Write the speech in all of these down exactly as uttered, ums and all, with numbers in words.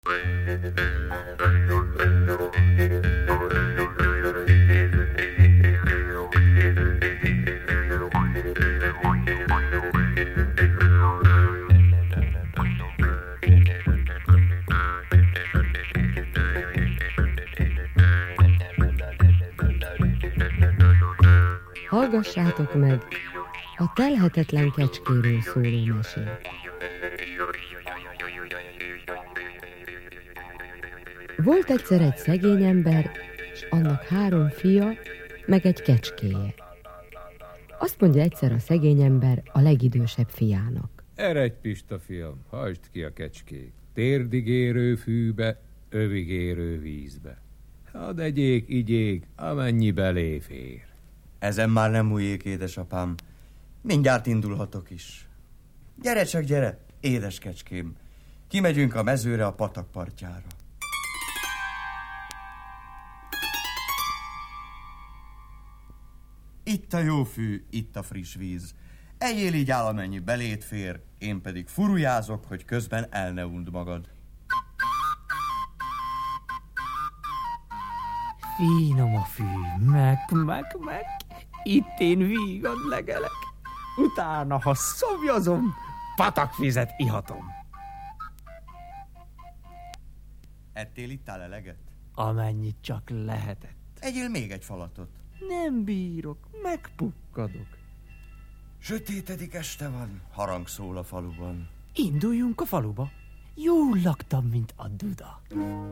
Hallgassátok meg a telhetetlen kecskéről szóló mesét. Volt egyszer egy szegény ember, és annak három fia, meg egy kecskéje. Azt mondja egyszer a szegény ember a legidősebb fiának. Eredj, Pista fiam, hajtsd ki a kecskét. Térdig érő fűbe, övig érő vízbe. Hadd egyék, igyék, amennyi belé fér. Ezen már nem múljék, édesapám. Mindjárt indulhatok is. Gyere csak, gyere, édes kecském. Kimegyünk a mezőre, a patak partjára. Itt a jó fű, itt a friss víz. Egyél így áll, amennyi belét fér, én pedig furujázok, hogy közben el ne und magad. Finom a fű, meg, meg, meg. Itt én vígan legelek. Utána, ha szomjazom, patakvizet ihatom. Ettél ittál eleget? Amennyit csak lehetett. Egyél még egy falatot. Nem bírok, megpukkadok. Sötétedik, este van, harang szól a faluban. Induljunk a faluba. Jól laktam, mint a duda.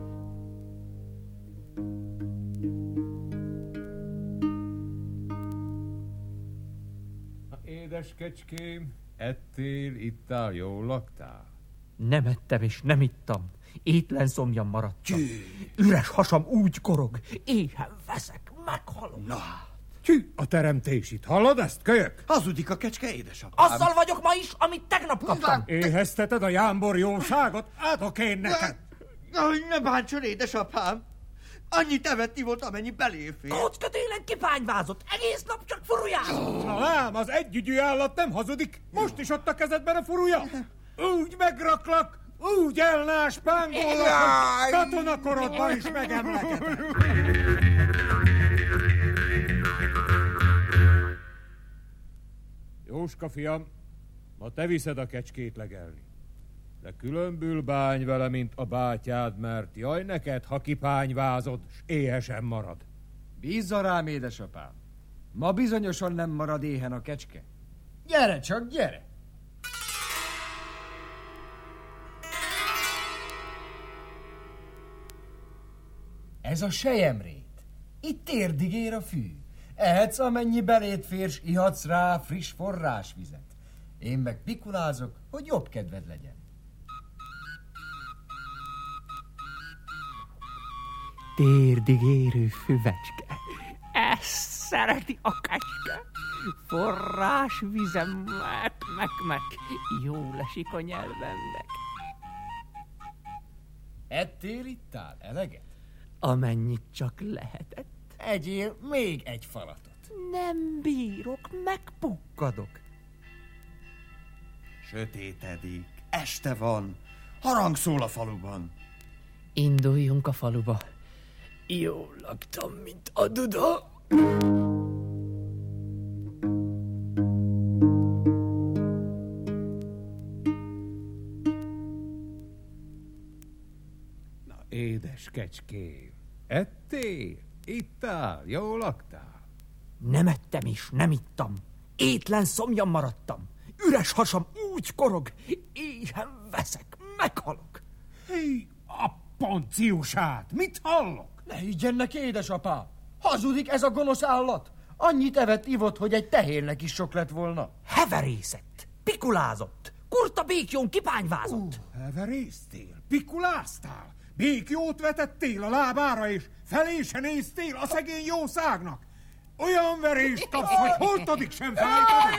Édes kecském, ettél, ittál, jól laktál? Nem ettem és nem ittam. Étlen szomjan maradtam. Üres hasam úgy korog. Éhen veszek, meghalom. Na, csű, a teremtés itt. Hallod ezt, kölyök? Hazudik a kecske, édesapám. Azzal vagyok ma is, amit tegnap kaptam. Éhezteted a jámbor jószágot? Adok én neked. Ne bántson, édesapám. Annyit evett volt, amennyi beléfér. Kocka télen kipányvázott. Egész nap csak furujázott. Na lám, az együgyű állat nem hazudik. Most is ott a kezedben a furuja. Úgy megraklak, úgy elnáspángollak, hogy katonakorodban is megemlegetek. Jóska fiam, ma te viszed a kecskét legelni. De különbül bány vele, mint a bátyád, mert jaj neked, ha kipányvázod, s éhesen marad. Bízza rám, édesapám. Ma bizonyosan nem marad éhen a kecske. Gyere csak, gyere! Ez a selyemrét. Itt térdig ér a fű. Ehetsz, amennyi belét fér, s ihatsz rá friss forrásvizet. Én meg pikulázok, hogy jobb kedved legyen. Térdig érő füvecske. Ezt szereti a kecske. Forrás vizem, meg, meg, meg. Jól esik a nyelvemnek. Ettél, ittál eleget? Amennyit csak lehetett. Egyél még egy falatot. Nem bírok, megpukkadok. Sötétedik, este van, harang szól a faluban. Induljunk a faluba. Jól laktam, mint a duda. Na, édes kecském, ettél, ittál, jól laktál? Nem ettem és nem ittam. Étlen szomjan maradtam. Üres hasam úgy korog. Éhen veszek, meghalok. Hé, a ponciusát, mit hallok? Ne higgyennek, édesapám! Hazudik ez a gonosz állat! Annyit evett, ivott, hogy egy tehérnek is sok lett volna. Heverészett, pikulázott, kurta békjón kipányvázott. Uh, heverésztél, pikuláztál, békjót vetettél a lábára, és felé se néztél a szegény jószágnak. Olyan verést kapsz, hogy holtodik sem felejted.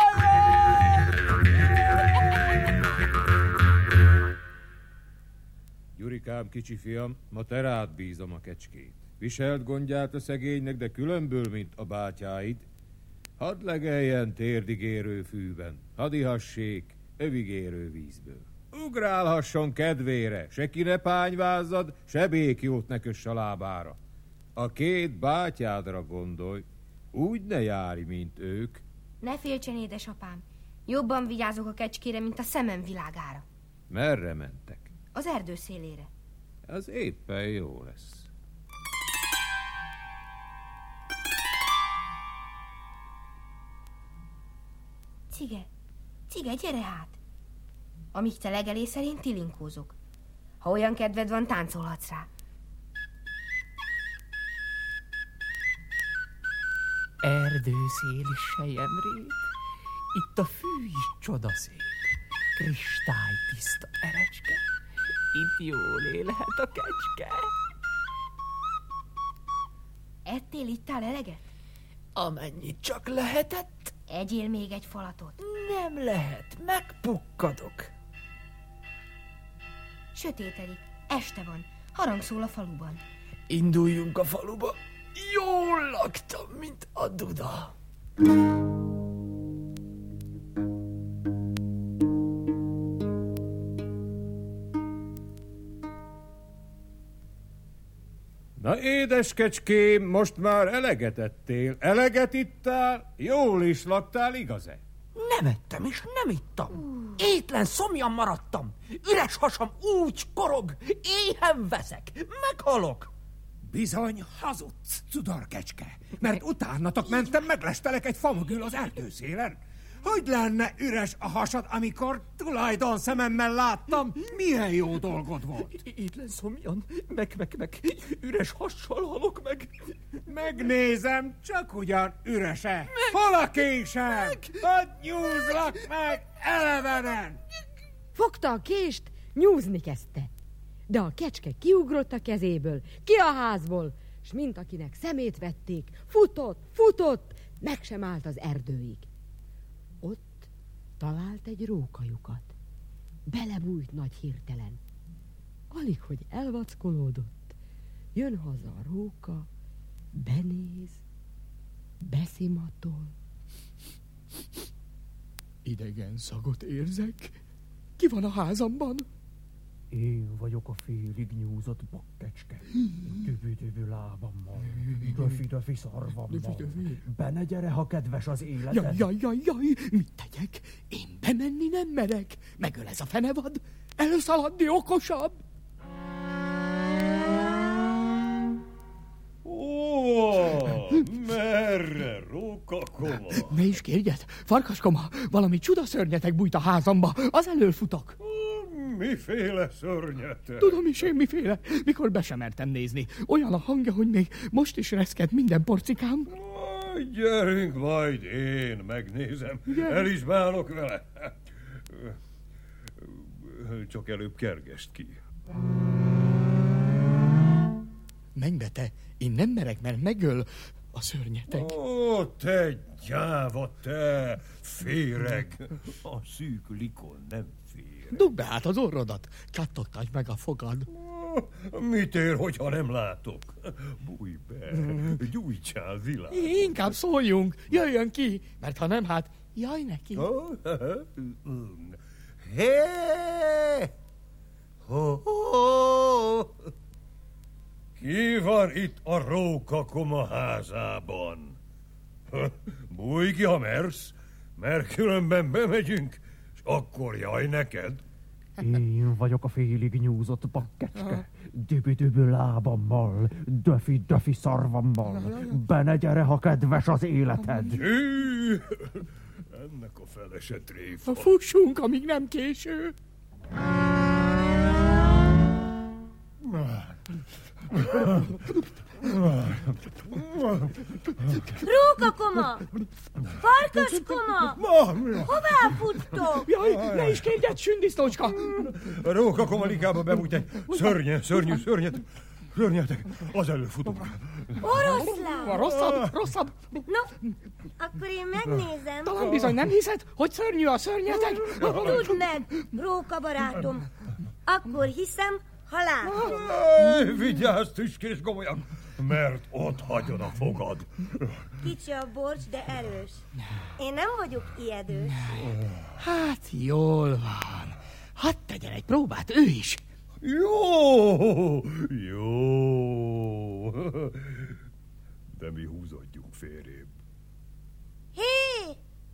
Gyurikám, kicsi fiam, ma te rád bízom a kecskét. Viselt gondját a szegénynek, de különből, mint a bátyáid. Hadd legeljen térdig érő fűben, hadd ihassék övig érő vízből. Ugrálhasson kedvére, se ki ne pányvázzad, se békjót ne köss a lábára. A két bátyádra gondolj, úgy ne járj, mint ők. Ne féltsen, édesapám. Jobban vigyázok a kecskére, mint a szemem világára. Merre mentek? Az erdő szélére. Az éppen jó lesz. Cige, Cige, gyere hát! Amíg te legelészel, én tilinkózok. Ha olyan kedved van, táncolhatsz rá. Erdőszéli selyemrét, itt a fű is csodaszép, kristálytiszta erecske, itt jól élhet a kecske. Ettél, ittál eleget? Amennyit csak lehetett. Egyél még egy falatot. Nem lehet, megpukkadok. Sötétedik, este van, harang szól a faluban. Induljunk a faluba. Jól laktam, mint a duda. Na, édes kecském, most már eleget ettél, eleget ittál, jól is laktál, igaz-e? Nem ettem és nem ittam. Étlen szomjan maradtam. Üres hasam úgy korog, éhen veszek, meghalok. Bizony hazudsz, cudorkecske, mert utánatok mentem, meglestelek egy famögül az erdőszélen. Hogy lenne üres a hasad, amikor tulajdon szememmel láttam, milyen jó dolgod volt? Étlen szomjan, meg, meg, meg, üres hassal halok meg. Megnézem, csak ugyan ürese. Hol a késem? Hadd nyúzlak meg elevenen! Fogta a kést, nyúzni kezdte. De a kecske kiugrott a kezéből, ki a házból, s mint akinek szemét vették, futott, futott, meg sem állt az erdőig. Ott talált egy rókajukat. Belebújt nagy hirtelen. Alig, hogy elvackolódott. Jön haza a róka, benéz, beszimatol. Idegen szagot érzek. Ki van a házamban? Én vagyok a félig nyúzott bakkecske. Tübü-tübü lábammal, döfi-döfi szarvammal. Benne gyere, ha kedves az életed. Jaj, jaj, jaj, jaj, mit tegyek? Én bemenni nem merek. Megöl ez a fenevad. Elszaladni okosabb. Ó, merre, rókakoma? Ne is kérjed, farkaskoma, valami csudaszörnyetek bújt a házamba, az elől futok. Miféle szörnyetek? Tudom is én miféle, mikor be sem mertem nézni. Olyan a hangja, hogy még most is reszked minden porcikám. Gyerünk, majd én megnézem. Gyere. El is bánok vele. Csak előbb kergest ki. Menj be te, én nem merek, mert megöl a szörnyetek. Ó, te gyáva, te féreg. A szűk likon nem fér. Dugd be hát az orrodat, csattogtasd meg a fogad. Mit ér, hogyha nem látok? Bújj be, gyújtsál világ. Inkább szóljunk, jöjjön ki, mert ha nem, hát jaj neki. Hé! Ho, ho! Ki van itt a rókakoma házában? Bújj ki, ha mersz, mert különben bemegyünk, és akkor jaj neked. Én vagyok a félig nyúzott bakkecske, dübü-dübü lábammal, döfi-döfi szarvammal. Benne gyere, ha kedves az életed. Hű! Ennek a fele se tréfa. Fussunk, amíg nem késő. Rókakoma! Farkaskoma! Hová futtok? Jaj, ne is kérjed, sündisznócska! A rókakoma likába bebújt egy szörnye, szörnyű, szörnyet. Szörnyetek, az elől futunk. Oroszlán! Rosszabb, rosszabb. No, akkor én megnézem. Talán bizony nem hiszed, hogy szörnyű a szörnyetek? Tudd meg, róka barátom. Akkor hiszem, ha látom. Éj, vigyázz, tüskés gomolyak, mert ott hagyod a fogad. Kicsi a borcs, de erős. Én nem vagyok ijedős. Hát jól van. hadd tegyen egy próbát ő is. Jó, jó. De mi húzódjunk félrébb. Hé!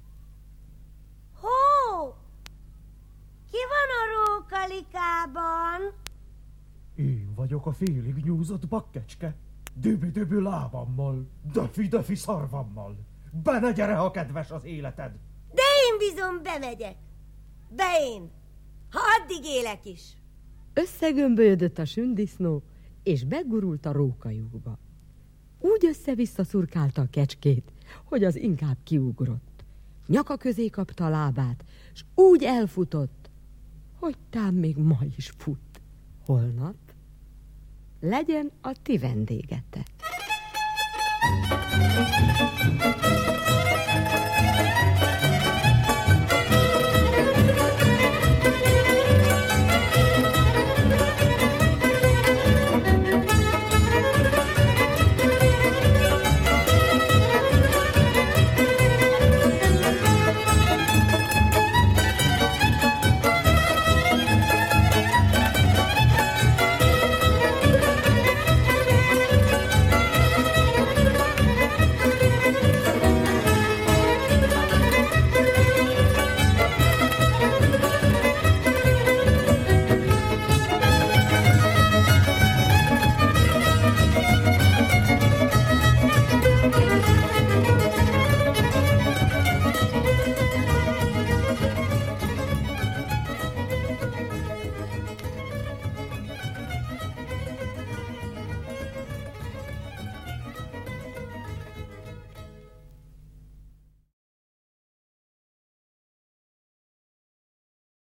Hó! Ki van a rókalikában? Én vagyok a félig nyúzott bakkecske. Dübü-dübü lábammal, döfi-döfi szarvammal. Be ne gyere, ha kedves az életed. De én bizony bemegyek. Be én, ha addig élek is. Összegömbölyödött a sündisznó, és begurult a rókajukba. Úgy össze-vissza szurkálta a kecskét, hogy az inkább kiugrott. Nyaka közé kapta a lábát, s úgy elfutott, hogy tám még ma is fut. Holnap legyen a ti vendégetek.